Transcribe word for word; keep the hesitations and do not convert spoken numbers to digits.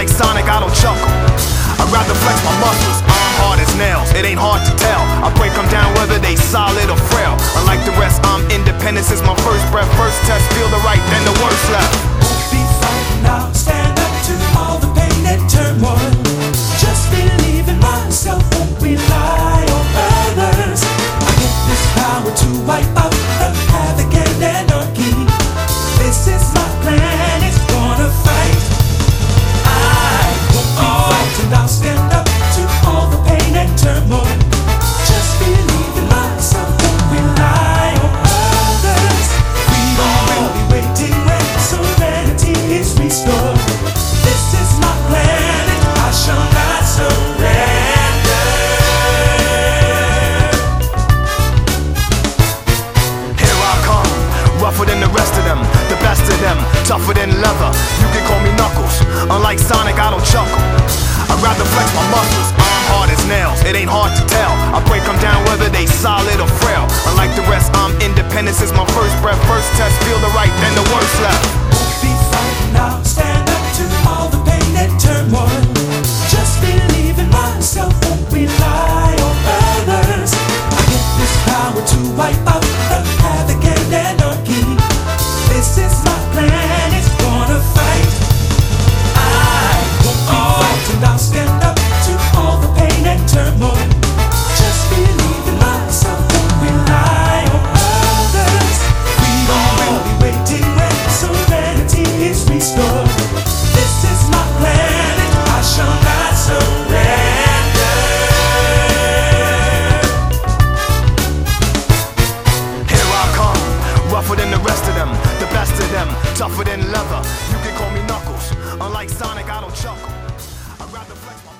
Unlike Sonic, I don't chuckle. I'd rather flex my muscles, I'm hard as nails. It ain't hard to tell, I break them down whether they solid or frail. Unlike the rest, I'm independent since my first breath. First test, feel the right, then the worst left. Won't be frightened, now stand up to all the pain and turmoil. Just believe in myself, won't rely on others. I get this power to wipe out the havoc and anarchy. This is my plan, it's gonna fight. I won't be frightened, I'll stand up to all the pain and turmoil. Just believe in myself, won't rely on others. We will be waiting when serenity is restored. This is my plan, and I shall not surrender. Here I come, rougher than the rest of them, the best of them, tougher than leather. You can call me Knuckles. Unlike Sonic, I don't chuckle. I'd rather flex my muscles, I'm hard as nails. It ain't hard to tell, I break them down whether they solid or frail. Unlike the rest, I'm independent since my first breath. First test, feel the right, then the worst left. Won't be frightened, now stand up to all the pain and turmoil. Just believe in myself, won't rely on others. I get this power to wipe out the havoc and anarchy. This is my plan, it's gonna fight. I won't be frightened, I'll stand up to all the pain and turmoil. Just believe in myself, won't rely on others. We will be waiting when serenity is restored. This is my plan, and I shall not surrender. Here I come, rougher than the rest of them, the best of them, tougher than leather. You can call me Knuckles. Unlike Sonic, I don't chuckle. I'd rather flex my